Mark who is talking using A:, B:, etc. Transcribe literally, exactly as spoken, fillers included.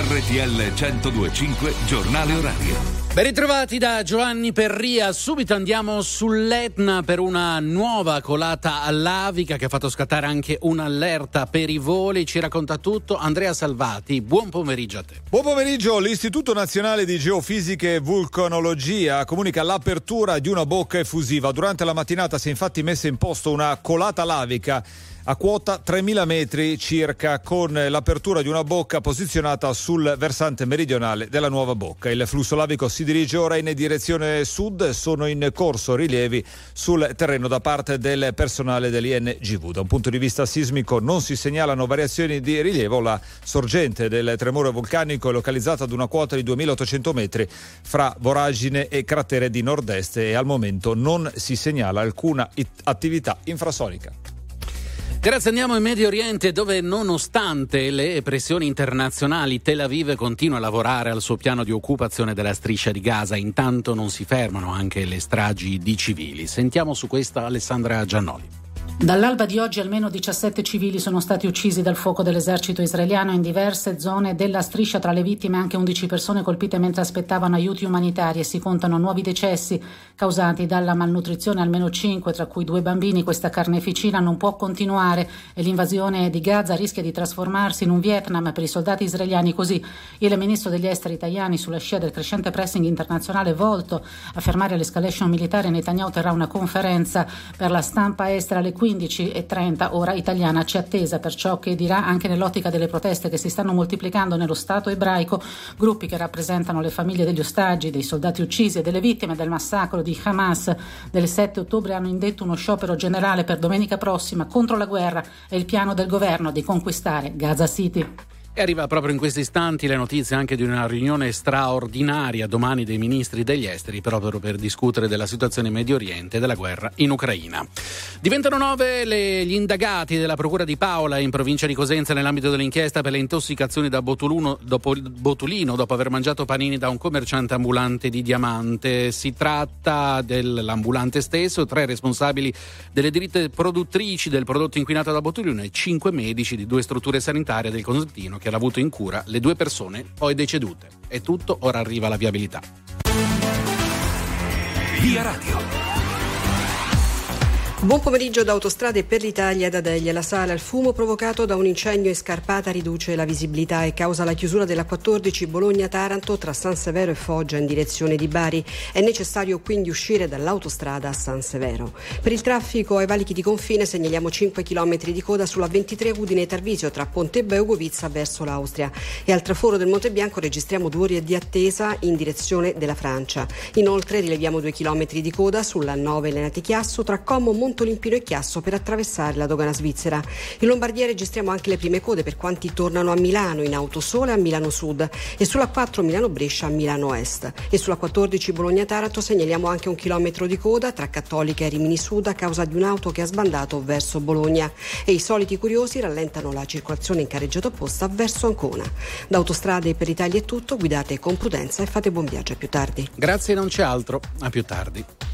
A: R T L centodue e cinque Giornale Orario.
B: Ben ritrovati da Giovanni Perria. Subito andiamo sull'Etna per una nuova colata lavica che ha fatto scattare anche un'allerta per i voli. Ci racconta tutto Andrea Salvati. Buon pomeriggio a te.
C: Buon pomeriggio. L'Istituto Nazionale di Geofisica e Vulcanologia comunica l'apertura di una bocca effusiva. Durante la mattinata si è infatti messa in posto una colata lavica a quota tremila metri circa, con l'apertura di una bocca posizionata sul versante meridionale della nuova bocca. Il flusso lavico si dirige ora in direzione sud. Sono in corso rilievi sul terreno da parte del personale dell'I N G V. Da un punto di vista sismico non si segnalano variazioni di rilievo. La sorgente del tremore vulcanico è localizzata ad una quota di duemilaottocento metri fra voragine e cratere di nord-est e al momento non si segnala alcuna it- attività infrasonica.
B: Grazie, andiamo in Medio Oriente, dove nonostante le pressioni internazionali Tel Aviv continua a lavorare al suo piano di occupazione della striscia di Gaza. Intanto non si fermano anche le stragi di civili. Sentiamo su questa Alessandra Giannoli.
D: Dall'alba di oggi almeno diciassette civili sono stati uccisi dal fuoco dell'esercito israeliano in diverse zone della striscia. Tra le vittime anche undici persone colpite mentre aspettavano aiuti umanitari, e si contano nuovi decessi causati dalla malnutrizione, almeno cinque, tra cui due bambini. Questa carneficina non può continuare e l'invasione di Gaza rischia di trasformarsi in un Vietnam per i soldati israeliani. Così il ministro degli esteri Tajani, sulla scia del crescente pressing internazionale volto a fermare l'escalation militare, Netanyahu terrà una conferenza per la stampa estera alle quindici e trenta ora italiana. C'è attesa per ciò che dirà anche nell'ottica delle proteste che si stanno moltiplicando nello Stato ebraico. Gruppi che rappresentano le famiglie degli ostaggi, dei soldati uccisi e delle vittime del massacro di Hamas del sette ottobre hanno indetto uno sciopero generale per domenica prossima contro la guerra e il piano del governo di conquistare Gaza City.
B: E arriva proprio in questi istanti le notizie anche di una riunione straordinaria domani dei ministri degli esteri, proprio per discutere della situazione in Medio Oriente e della guerra in Ucraina. Diventano nove le, gli indagati della Procura di Paola in provincia di Cosenza nell'ambito dell'inchiesta per le intossicazioni da botulino dopo, botulino dopo aver mangiato panini da un commerciante ambulante di Diamante. Si tratta dell'ambulante stesso, tre responsabili delle ditte produttrici del prodotto inquinato da botulino e cinque medici di due strutture sanitarie del Cosentino che hanno avuto in cura le due persone poi decedute. È tutto, ora arriva la viabilità.
A: Via Radio.
E: Buon pomeriggio da Autostrade per l'Italia da Deglia. La sala al fumo provocato da un incendio in scarpata riduce la visibilità e causa la chiusura della quattordici Bologna-Taranto tra San Severo e Foggia in direzione di Bari. È necessario quindi uscire dall'autostrada a San Severo. Per il traffico ai valichi di confine segnaliamo cinque chilometri di coda sulla ventitré Udine-Tarvisio tra Pontebba e Ugovizza verso l'Austria. E al traforo del Monte Bianco registriamo due ore di attesa in direzione della Francia. Inoltre rileviamo due chilometri di coda sulla nove Lenati-Chiasso tra Como, Monte Olimpino e Chiasso per attraversare la dogana svizzera. In Lombardia registriamo anche le prime code per quanti tornano a Milano in Autosole a Milano Sud e sulla quattro Milano-Brescia a Milano Est. E sulla quattordici Bologna-Taranto segnaliamo anche un chilometro di coda tra Cattolica e Rimini Sud a causa di un'auto che ha sbandato verso Bologna. E i soliti curiosi rallentano la circolazione in carreggiata opposta verso Ancona. Da Autostrade per l'Italia è tutto, guidate con prudenza e fate buon viaggio. A più tardi.
B: Grazie, non c'è altro. A più tardi.